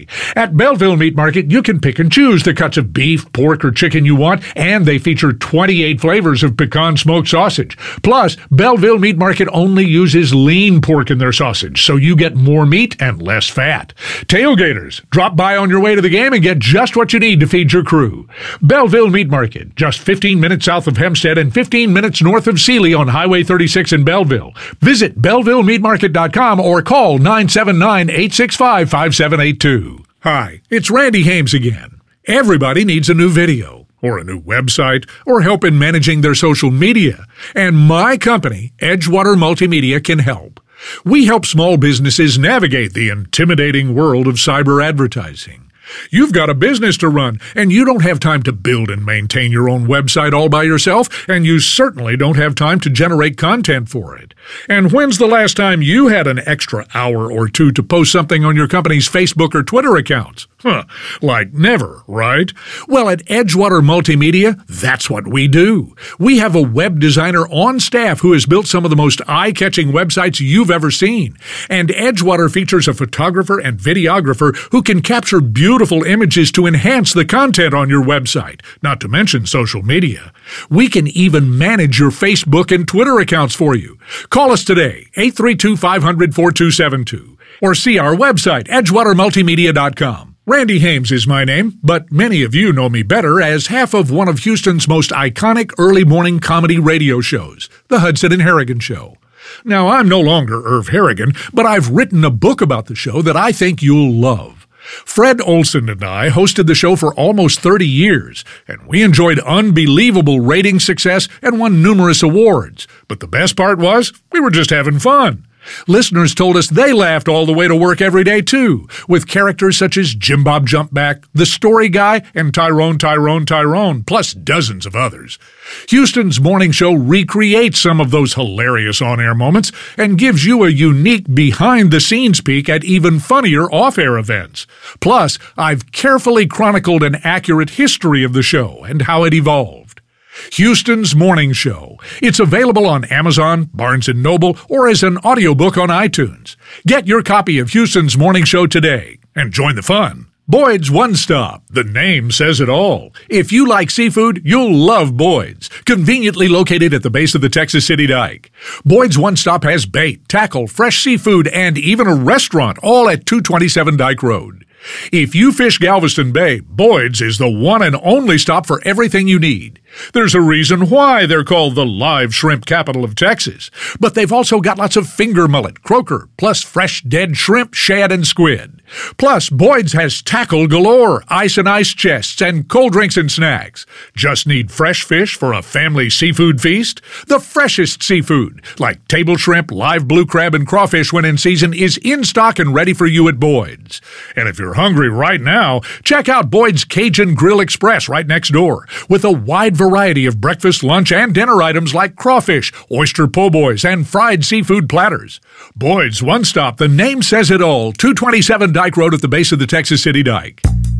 quality. At Belleville Meat Market, you can pick and choose the cuts of beef, pork, or chicken you want, and they feature twenty-eight flavors of pecan smoked sausage. Plus, Belleville Meat Market only uses lean pork in their sausage, so you get more meat and less fat. Tailgaters, drop by on your way to the game and get just what you need to feed your crew. Belleville Meat Market, just fifteen minutes south of Hempstead and fifteen minutes north of Sealy on Highway thirty-six in Belleville. Visit belleville meat market dot com or call nine seven nine, eight six five, five seven eight two. Hi, it's Randy Hames again. Everybody needs a new video, or a new website, or help in managing their social media. And my company, Edgewater Multimedia, can help. We help small businesses navigate the intimidating world of cyber advertising. You've got a business to run, and you don't have time to build and maintain your own website all by yourself, and you certainly don't have time to generate content for it. And when's the last time you had an extra hour or two to post something on your company's Facebook or Twitter accounts? Huh, like never, right? Well, at Edgewater Multimedia, that's what we do. We have a web designer on staff who has built some of the most eye-catching websites you've ever seen. And Edgewater features a photographer and videographer who can capture beautiful images to enhance the content on your website, not to mention social media. We can even manage your Facebook and Twitter accounts for you. Call us today, eight three two, five hundred, four two seven two, or see our website, edgewater multimedia dot com. Randy Hames is my name, but many of you know me better as half of one of Houston's most iconic early morning comedy radio shows, The Hudson and Harrigan Show. Now, I'm no longer Irv Harrigan, but I've written a book about the show that I think you'll love. Fred Olson and I hosted the show for almost thirty years, and we enjoyed unbelievable rating success and won numerous awards. But the best part was, we were just having fun. Listeners told us they laughed all the way to work every day, too, with characters such as Jim Bob Jumpback, the Story Guy, and Tyrone, Tyrone, Tyrone, plus dozens of others. Houston's morning show recreates some of those hilarious on-air moments and gives you a unique behind-the-scenes peek at even funnier off-air events. Plus, I've carefully chronicled an accurate history of the show and how it evolved. Houston's Morning Show. It's available on Amazon, Barnes and Noble, or as an audiobook on iTunes. Get your copy of Houston's Morning Show today and join the fun. Boyd's One Stop. The name says it all. If you like seafood, you'll love Boyd's, conveniently located at the base of the Texas City Dike. Boyd's One Stop has bait, tackle, fresh seafood, and even a restaurant, all at two twenty-seven Dike Road. If you fish Galveston Bay, Boyd's is the one and only stop for everything you need. There's a reason why they're called the live shrimp capital of Texas. But they've also got lots of finger mullet, croaker, plus fresh dead shrimp, shad, and squid. Plus, Boyd's has tackle galore, ice and ice chests, and cold drinks and snacks. Just need fresh fish for a family seafood feast? The freshest seafood, like table shrimp, live blue crab, and crawfish when in season, is in stock and ready for you at Boyd's. And if you're hungry right now, check out Boyd's Cajun Grill Express right next door, with a wide variety of breakfast, lunch, and dinner items like crawfish, oyster po' boys, and fried seafood platters. Boyd's One Stop, the name says it all, two twenty-seven Dike Road at the base of the Texas City Dike.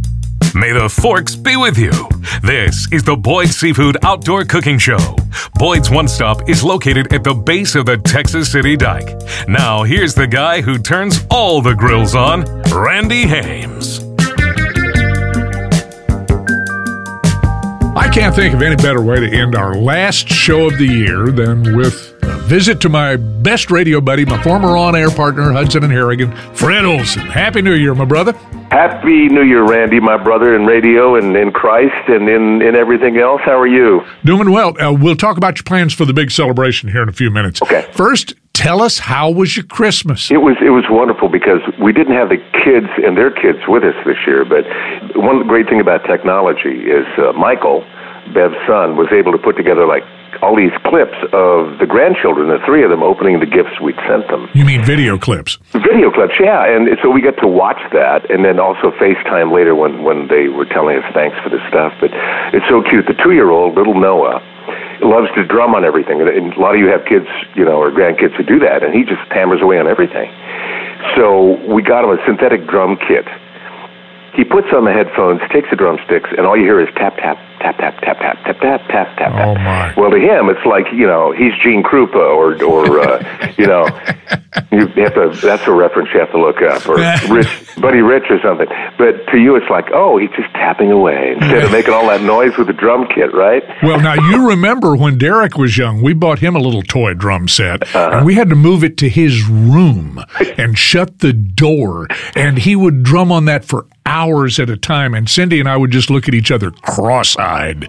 May the forks be with you. This is the Boyd's Seafood Outdoor Cooking Show. Boyd's One Stop is located at the base of the Texas City Dike. Now, here's the guy who turns all the grills on, Randy Hames. I can't think of any better way to end our last show of the year than with a visit to my best radio buddy, my former on-air partner, Hudson and Harrigan, Fred Olson. Happy New Year, my brother. Happy New Year, Randy, my brother, in radio and in Christ and in, in everything else. How are you? Doing well. Uh, we'll talk about your plans for the big celebration here in a few minutes. Okay. First, tell us, how was your Christmas? It was it was wonderful because we didn't have the kids and their kids with us this year, but one great thing about technology is uh, Michael, Bev's son, was able to put together like all these clips of the grandchildren, the three of them, opening the gifts we'd sent them. You mean video clips? Video clips, yeah. And so we get to watch that, and then also FaceTime later when, when they were telling us thanks for the stuff. But it's so cute. The two-year-old, little Noah, loves to drum on everything. And a lot of you have kids, you know, or grandkids who do that, and he just hammers away on everything. So we got him a synthetic drum kit. He puts on the headphones, takes the drumsticks, and all you hear is tap, tap, tap, tap, tap, tap, tap, tap, tap, tap. Oh, my. Well, to him, it's like, you know, he's Gene Krupa or, or uh, you know, you have to, that's a reference you have to look up, or Rich, Buddy Rich or something. But to you, it's like, oh, he's just tapping away instead of making all that noise with the drum kit, right? Well, now, you remember when Derek was young, we bought him a little toy drum set, uh-huh. and we had to move it to his room and shut the door, and he would drum on that for hours at a time, and Cindy and I would just look at each other cross-eyed.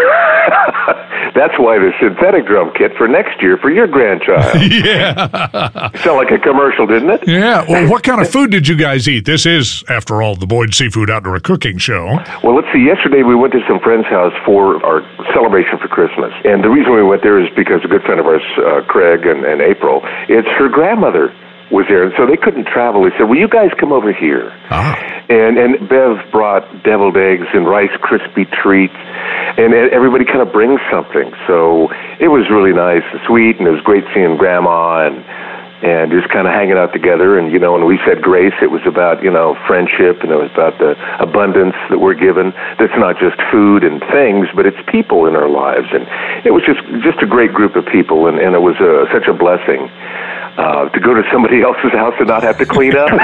That's why the synthetic drum kit for next year for your grandchild. Yeah. Sound like a commercial, didn't it? Yeah. Well, what kind of food did you guys eat? This is, after all, the Boyd Seafood Outdoor Cooking Show. Well, let's see. Yesterday we went to some friend's house for our celebration for Christmas. And the reason we went there is because a good friend of ours, uh, Craig and, and April, it's her grandmother was there, and so they couldn't travel. They said, will you guys come over here? Ah. And and Bev brought deviled eggs and Rice Krispie treats, and everybody kind of brings something. So it was really nice and sweet, and it was great seeing Grandma and and just kind of hanging out together. And, you know, when we said grace, it was about, you know, friendship, and it was about the abundance that we're given. That's not just food and things, but it's people in our lives. And it was just just a great group of people, and, and it was a, such a blessing. Uh, to go to somebody else's house and not have to clean up.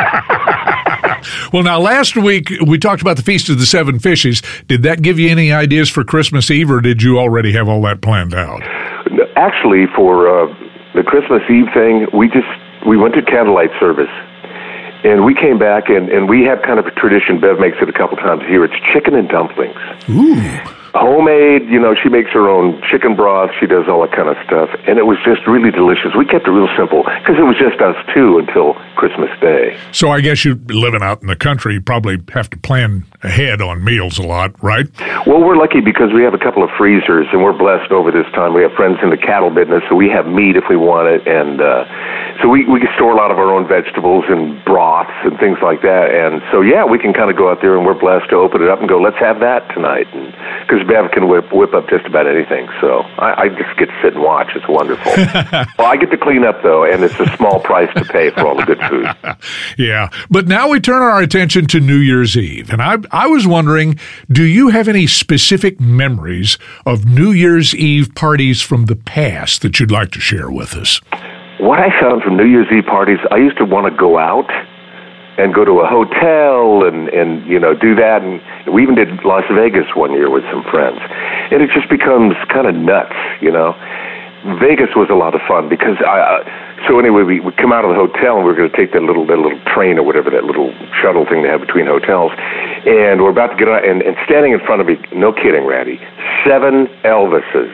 Well, now, last week we talked about the Feast of the Seven Fishes. Did that give you any ideas for Christmas Eve, or did you already have all that planned out? Actually, for uh, the Christmas Eve thing, we just we went to candlelight service, and we came back, and, and we have kind of a tradition. Bev makes it a couple times a year. It's chicken and dumplings. Ooh. Homemade, you know, she makes her own chicken broth. She does all that kind of stuff. And it was just really delicious. We kept it real simple because it was just us two until Christmas Day. So I guess you, living out in the country, you probably have to plan ahead on meals a lot, right? Well, we're lucky because we have a couple of freezers, and we're blessed over this time. We have friends in the cattle business, so we have meat if we want it. And uh, so we, we can store a lot of our own vegetables and broths and things like that. And so, yeah, we can kind of go out there, and we're blessed to open it up and go, let's have that tonight. Because Bev can whip, whip up just about anything. So I, I just get to sit and watch. It's wonderful. Well, I get to clean up, though, and it's a small price to pay for all the good food. Yeah. But now we turn our attention to New Year's Eve. And I, I was wondering, do you have any specific memories of New Year's Eve parties from the past that you'd like to share with us? What I found from New Year's Eve parties, I used to want to go out and go to a hotel and, and, you know, do that. And we even did Las Vegas one year with some friends. And it just becomes kind of nuts, you know. Vegas was a lot of fun because I, uh, so anyway, we, we come out of the hotel and we're going to take that little, that little train or whatever, that little shuttle thing they have between hotels. And we're about to get on, and, and standing in front of me, no kidding, Randy, seven Elvises.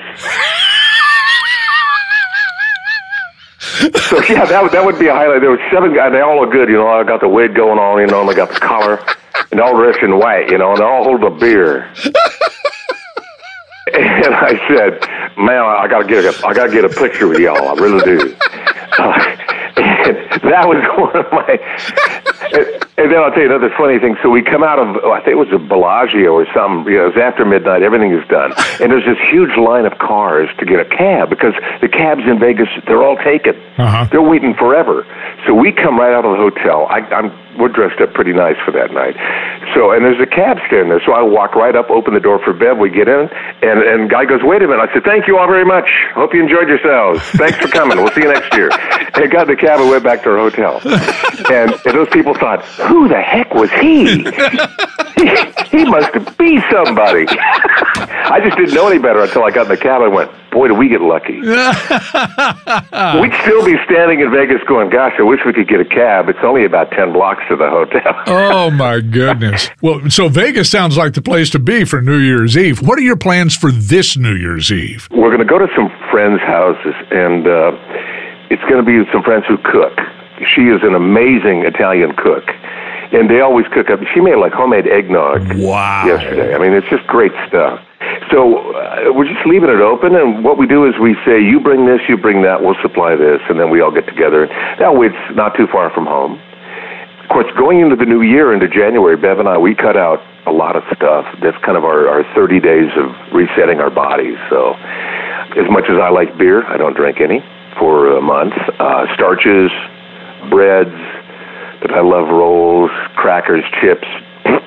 So, yeah, that would, that would be a highlight. There were seven guys. They all look good, you know. I got the wig going on, you know, and I got the collar, and all dressed in white, you know, and they all hold a beer. And I said, man, I got to get a, I got to get a picture with y'all. I really do. Uh, and that was one of my... And, and then I'll tell you another funny thing. So we come out of, oh, I think it was a Bellagio or something. You know, it was after midnight. Everything is done. And there's this huge line of cars to get a cab because the cabs in Vegas, they're all taken. Uh-huh. They're waiting forever. So we come right out of the hotel. I, I'm We're dressed up pretty nice for that night. So, and there's a cab standing there. So I walk right up, open the door for Bev. We get in, and and guy goes, wait a minute. I said, thank you all very much. Hope you enjoyed yourselves. Thanks for coming. We'll see you next year. And got in the cab and went back to our hotel. And, and those people thought, who the heck was he? he, he must be somebody. I just didn't know any better until I got in the cab and went, boy, did we get lucky. We'd still be standing in Vegas going, gosh, I wish we could get a cab. It's only about ten blocks to the hotel. Oh, my goodness. Well, so Vegas sounds like the place to be for New Year's Eve. What are your plans for this New Year's Eve? We're going to go to some friends' houses, and uh, it's going to be some friends who cook. She is an amazing Italian cook, and they always cook up. She made like homemade eggnog wow. yesterday. I mean, it's just great stuff. So uh, we're just leaving it open, and what we do is we say, you bring this, you bring that, we'll supply this, and then we all get together. That way it's not too far from home. Of course, going into the new year, into January, Bev and I, we cut out a lot of stuff. That's kind of our, our thirty days of resetting our bodies. So as much as I like beer, I don't drink any for a month. Uh, starches, breads, but I love rolls, crackers, chips,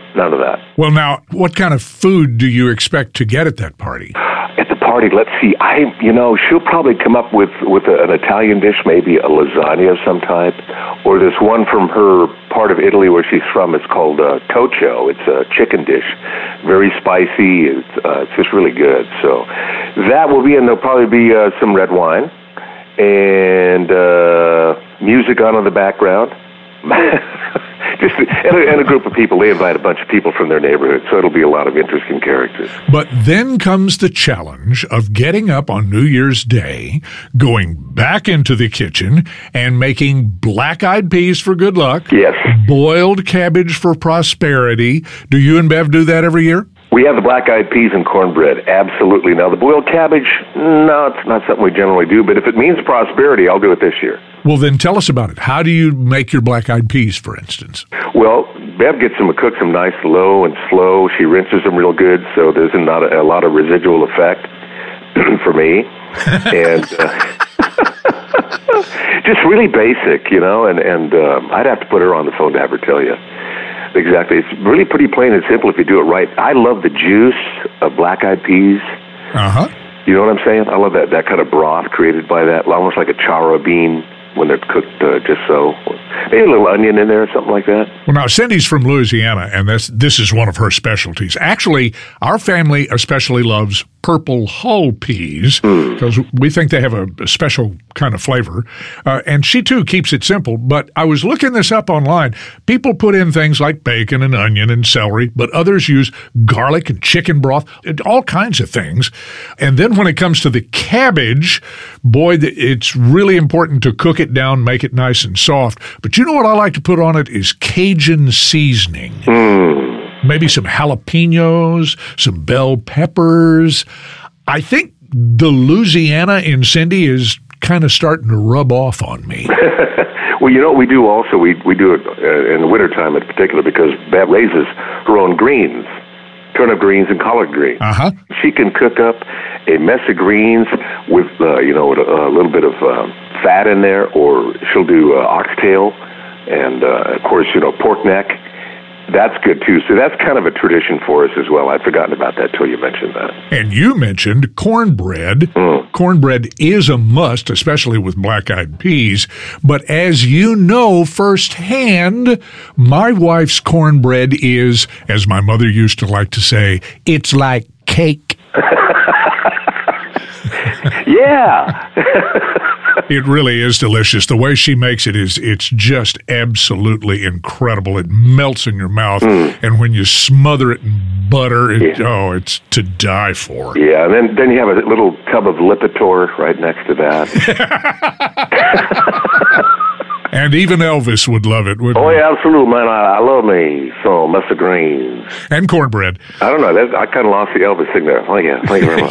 none of that. Well, now, what kind of food do you expect to get at that party? At the party, let's see. I, you know, she'll probably come up with with a, an Italian dish, maybe a lasagna of some type, or this one from her part of Italy where she's from. It's called uh, tocho. It's a chicken dish, very spicy. It's, uh, it's just really good. So that will be, and there'll probably be uh, some red wine and uh, music on in the background. Just and a, and a group of people. They invite a bunch of people from their neighborhood, so it'll be a lot of interesting characters. But then comes the challenge of getting up on New Year's Day, going back into the kitchen, and making black-eyed peas for good luck. Yes. Boiled cabbage for prosperity. Do you and Bev do that every year? We have the black-eyed peas and cornbread, absolutely. Now, the boiled cabbage, no, it's not something we generally do, but if it means prosperity, I'll do it this year. Well, then tell us about it. How do you make your black-eyed peas, for instance? Well, Bev gets them, cooks them nice, low and slow. She rinses them real good, so there's not a, a lot of residual effect for me. And uh, just really basic, you know, and, and um, I'd have to put her on the phone to have her tell you. Exactly. It's really pretty plain and simple if you do it right. I love the juice of black-eyed peas. Uh-huh. You know what I'm saying? I love that, that kind of broth created by that, almost like a chara bean when they're cooked uh, just so. Maybe a little onion in there or something like that. Well, now, Cindy's from Louisiana, and this, this is one of her specialties. Actually, our family especially loves purple hull peas because mm. we think they have a, a special kind of flavor. Uh, and she, too, keeps it simple. But I was looking this up online. People put in things like bacon and onion and celery, but others use garlic and chicken broth, and all kinds of things. And then when it comes to the cabbage, boy, it's really important to cook it down, make it nice and soft. But you know what I like to put on it is Cajun seasoning. Mm. Maybe some jalapenos, some bell peppers. I think the Louisiana in Cindy is kind of starting to rub off on me. Well, you know what we do also? We we do it uh, in the wintertime in particular because Bev raises her own greens, turnip greens and collard greens. Uh-huh. She can cook up a mess of greens with, uh, you know, a, a little bit of uh, fat in there, or she'll do uh, oxtail and, uh, of course, you know, pork neck. That's good, too. So that's kind of a tradition for us as well. I'd forgotten about that till you mentioned that. And you mentioned cornbread. Mm. Cornbread is a must, especially with black-eyed peas. But as you know firsthand, my wife's cornbread is, as my mother used to like to say, it's like cake. Yeah. It really is delicious. The way she makes it is, it's just absolutely incredible. It melts in your mouth, mm. and when you smother it in butter, it, yeah. oh, it's to die for. Yeah, and then, then you have a little tub of Lipitor right next to that. And even Elvis would love it, wouldn't Oh, he? yeah, absolutely, man. I, I love me some mustard greens. And cornbread. I don't know. That, I kind of lost the Elvis thing there. Thank you. Thank you very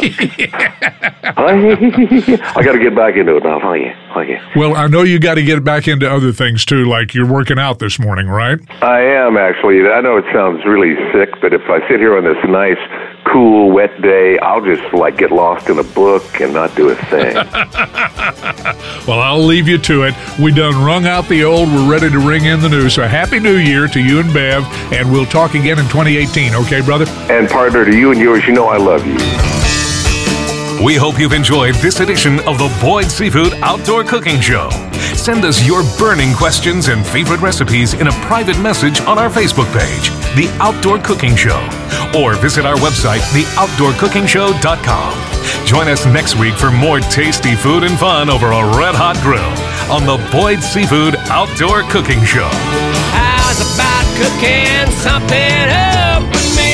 much. I got to get back into it now. Thank you. Thank you. Well, I know you got to get back into other things, too, like you're working out this morning, right? I am, actually. I know it sounds really sick, but if I sit here on this nice, cool, wet day, I'll just, like, get lost in a book and not do a thing. Well, I'll leave you to it. We done rung out the old. We're ready to ring in the new. So Happy New Year to you and Bev, and we'll talk again in twenty eighteen. Okay, brother? And partner, to you and yours, you know I love you. We hope you've enjoyed this edition of the Boyd Seafood Outdoor Cooking Show. Send us your burning questions and favorite recipes in a private message on our Facebook page, The Outdoor Cooking Show, or visit our website, the outdoor cooking show dot com. Join us next week for more tasty food and fun over a red-hot grill on the Boyd Seafood Outdoor Cooking Show. How's about cooking something up with me?